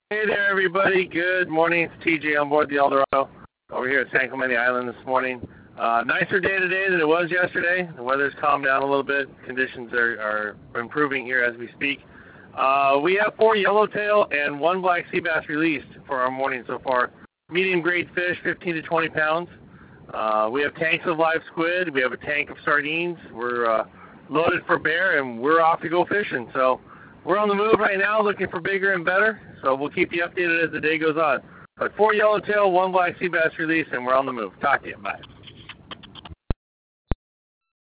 Hey there, everybody. Good morning. It's TJ on board the Eldorado over here at San Clemente Island this morning. Nicer day today than it was yesterday. The weather's calmed down a little bit. Conditions are improving here as we speak. We have 4 yellowtail and 1 black sea bass released for our morning so far. Medium grade fish, 15 to 20 pounds. We have tanks of live squid. We have a tank of sardines. We're loaded for bear, and we're off to go fishing. So we're on the move right now looking for bigger and better. So we'll keep you updated as the day goes on. But 4 yellowtail, 1 black sea bass release, and we're on the move. Talk to you. Bye.